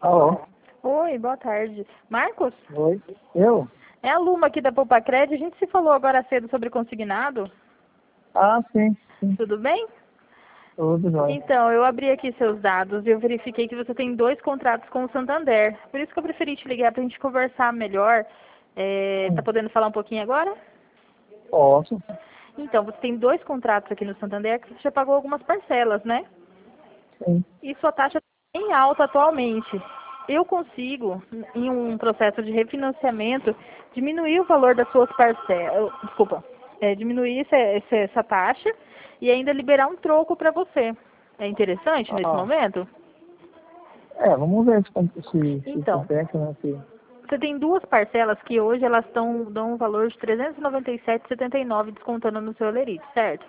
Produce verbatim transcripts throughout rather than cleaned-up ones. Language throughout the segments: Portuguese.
Alô? Oi, boa tarde. Marcos? Oi? Eu? É a Luma aqui da Poupa Crédito. A gente se falou agora cedo sobre consignado. Ah, sim, sim. Tudo bem? Tudo jóia. Então, eu abri aqui seus dados e eu verifiquei que você tem dois contratos com o Santander. Por isso que eu preferi te ligar para a gente conversar melhor. É, tá Hum, podendo falar um pouquinho agora? Posso? Então, você tem dois contratos aqui no Santander que você já pagou algumas parcelas, né? Sim. E sua taxa está em alta atualmente. Eu consigo, em um processo de refinanciamento, diminuir o valor das suas parcelas, desculpa, é, diminuir esse, esse- essa taxa e ainda liberar um troco para você. É interessante nesse Ah, momento? é, vamos ver se, com- se, se Então, compensa, né? Se, você tem duas parcelas que hoje elas estão dão um valor de trezentos e noventa e sete reais e setenta e nove centavos descontando no seu Olerite, certo?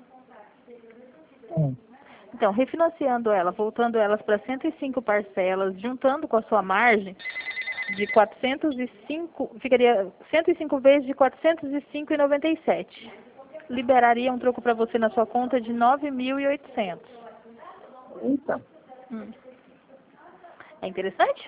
hum, Então, refinanciando ela, voltando elas para cento e cinco parcelas, juntando com a sua margem, de quatrocentos e cinco, ficaria cento e cinco vezes de quatrocentos e cinco reais e noventa e sete centavos. Liberaria um troco para você na sua conta de nove mil e oitocentos. Eita. Hum. É interessante?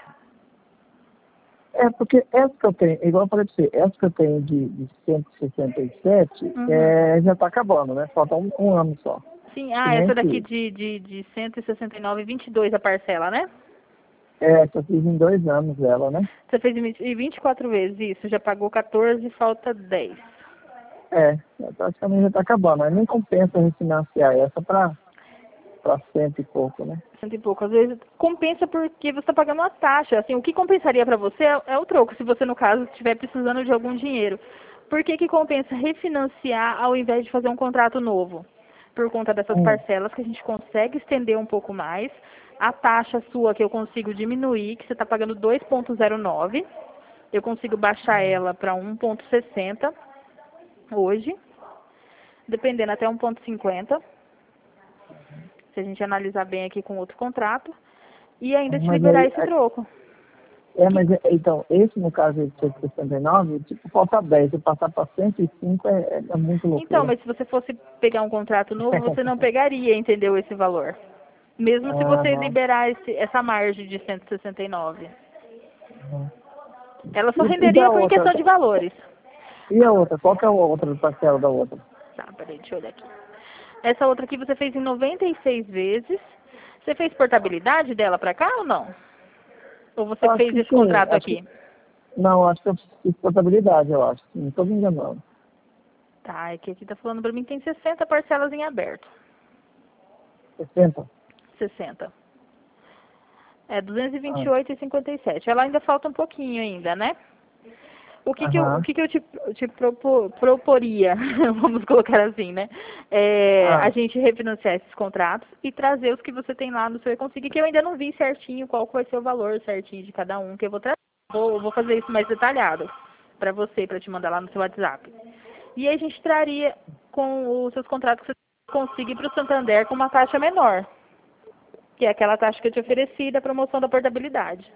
É, porque essa que eu tenho, igual eu falei pra você, essa que eu tenho de, de cento e sessenta e sete Uhum. é, já tá acabando, né? Falta um, um ano só. Sim, Que ah, nem essa daqui que de, de, de cento e sessenta e nove e vinte e dois a parcela, né? é, que eu fiz em dois anos ela, né? Você fez em vinte e quatro vezes, isso, já pagou quatorze, falta dez. É, é, praticamente já tá acabando. Aí nem compensa refinanciar essa pra, pra cento e pouco, né? Cento e pouco. Às vezes compensa porque você está pagando uma taxa. Assim, o que compensaria para você é, é o troco, se você, no caso, estiver precisando de algum dinheiro. Por que que compensa refinanciar ao invés de fazer um contrato novo? Por conta dessas Hum, parcelas que a gente consegue estender um pouco mais. A taxa sua que eu consigo diminuir, que você está pagando dois vírgula zero nove, eu consigo baixar ela para um vírgula sessenta hoje, dependendo até um vírgula cinquenta, se a gente analisar bem aqui com outro contrato, e ainda te mas liberar aí, esse troco. É, Que- mas é- então, esse no caso de cento e sessenta e nove, tipo, falta dez, se passar para cento e cinco é, é, é muito Então, loucura. mas se você fosse pegar um contrato novo, você não pegaria, entendeu, esse valor. Mesmo se você Aham, liberar esse, essa margem de cento e sessenta e nove. aham. Ela só E, e da renderia por outra? questão de valores. E a outra? Qual que é a outra parcela da outra? Tá, peraí, deixa eu olhar aqui. Essa outra aqui você fez em noventa e seis vezes. Você fez portabilidade dela pra cá ou não? Ou você Eu acho fez que esse sim, contrato acho que, aqui? não, acho que eu fiz portabilidade, eu acho. Não estou me enganando. Tá, é que aqui tá falando pra mim que tem sessenta parcelas em aberto. sessenta? sessenta. É duzentos e vinte Ah, e oito e cinquenta e sete. Ela ainda falta um pouquinho ainda, né? O que que eu, o aham. que que eu te, te propo- proporia, vamos colocar assim, né? É, a Ah, gente refinanciar esses contratos e trazer os que você tem lá no seu e-consig, que eu ainda não vi certinho qual que vai ser o valor certinho de cada um, que eu vou trazer. Vou, vou fazer isso mais detalhado para você, para te mandar lá no seu WhatsApp. E aí a gente traria com os seus contratos que você consiga para o Santander com uma taxa menor, que é aquela taxa que eu te ofereci da promoção da portabilidade.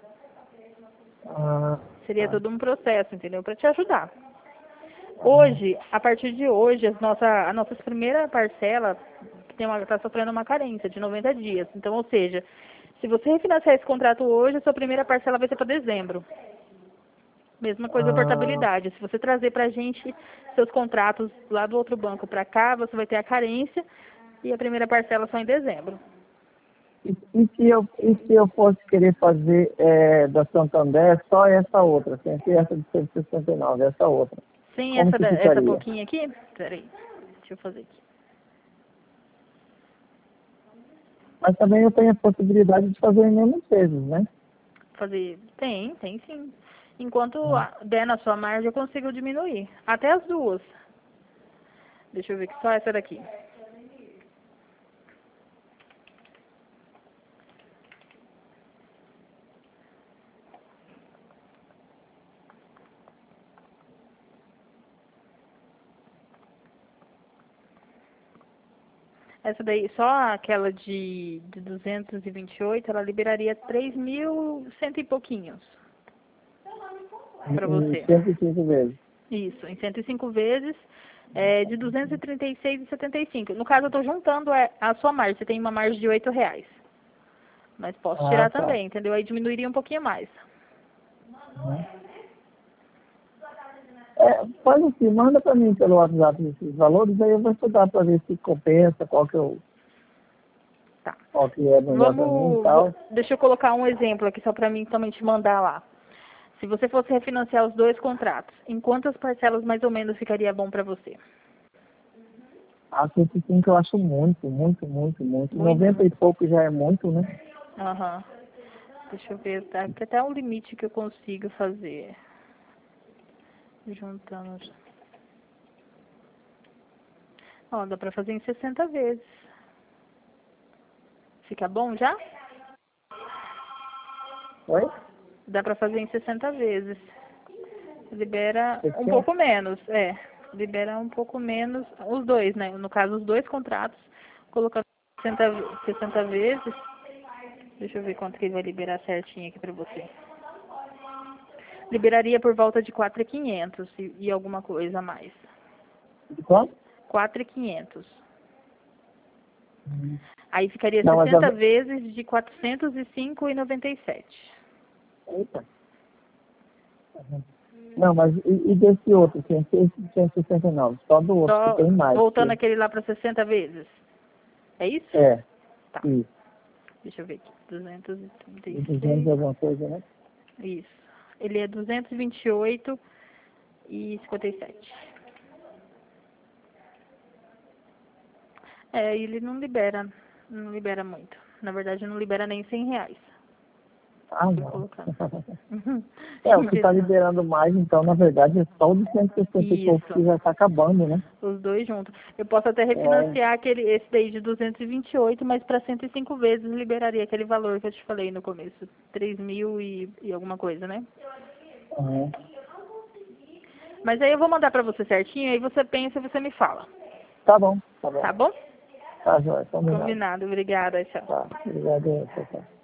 ah, Seria ah. todo um processo, entendeu? Para te ajudar. Hoje, a partir de hoje, as nossa, a nossa primeira parcela está sofrendo uma carência de noventa dias. Então, ou seja, se você refinanciar esse contrato hoje, a sua primeira parcela vai ser para dezembro. Mesma coisa a Ah, portabilidade. Se você trazer para a gente seus contratos lá do outro banco para cá, você vai ter a carência e a primeira parcela só em dezembro. e, e, se eu, e se eu fosse querer fazer é, da Santander só essa outra, sem ser essa de cento e sessenta e nove, essa outra? Sem Como essa, que da- essa ficaria? pouquinha aqui, peraí, deixa eu fazer aqui. Mas também eu tenho a possibilidade de fazer em menos vezes, né? Fazer, tem, tem sim. Enquanto Hum. a- der na sua margem, eu consigo diminuir. Até as duas. Deixa eu ver que só essa daqui. Essa daí, só aquela de, de duzentos e vinte e oito, ela liberaria três mil cento e pouquinhos para Em você. cento e cinco vezes. Isso, em cento e cinco vezes, é, de duzentos e trinta e seis e setenta e cinco. No caso, eu estou juntando a, a sua margem. Você tem uma margem de oito reais. Mas posso Ah, tirar tá. também, entendeu? Aí diminuiria um pouquinho mais. Uhum. É, faz assim, manda para mim pelo WhatsApp esses valores, aí eu vou estudar para ver se compensa, qual que, eu, Tá. qual que é melhor para mim e Vamos, tal. vou- deixa eu colocar um exemplo aqui só para mim também te mandar lá. Se você fosse refinanciar os dois contratos, em quantas parcelas mais ou menos ficaria bom para você? A cento e cinco eu acho muito, muito, muito, muito. Muito? noventa e pouco já é muito, né? Aham. Deixa eu ver, tá aqui até o limite que eu consigo fazer. Juntando. Ó, dá pra fazer em sessenta vezes. Fica bom já? Oi? Dá pra fazer em sessenta vezes. Libera um sessenta? pouco menos, é. Libera um pouco menos, os dois, né? No caso, os dois contratos, colocando sessenta, sessenta vezes. Deixa eu ver quanto que ele vai liberar certinho aqui pra você. Liberaria por volta de quatro mil e quinhentos e, e alguma coisa a mais. De quanto? quatro mil e quinhentos. Hum. Aí ficaria Não, mas sessenta a... vezes de quatrocentos e cinco reais e noventa e sete. Eita. Uhum. Não, mas e, e desse outro, cento e sessenta e nove? Só do outro, que Só tem mais. voltando Que... aquele lá para sessenta vezes. É isso? É, Tá. isso. Deixa eu ver aqui. duzentos e trinta E e duzentos e seis. alguma coisa, né? Isso. Ele é duzentos e vinte e oito e cinquenta e sete. É, ele não libera, não libera muito. Na verdade, não libera nem cem reais. Ah, Fui não. colocando. É, o que está liberando mais, então, na verdade, é só o de cento e sessenta e pouco que Isso. já está acabando, né? Os dois juntos. Eu posso até É, refinanciar aquele, esse daí de duzentos e vinte e oito, mas para cento e cinco vezes liberaria aquele valor que eu te falei no começo. três mil e, e alguma coisa, né? uhum. Mas aí eu vou mandar para você certinho, aí você pensa e você me fala. Tá bom, tá bom. Tá bom? Tá, joia, combinado. Combinado. Obrigada, tchau. Tá, obrigado. Tchau, tchau.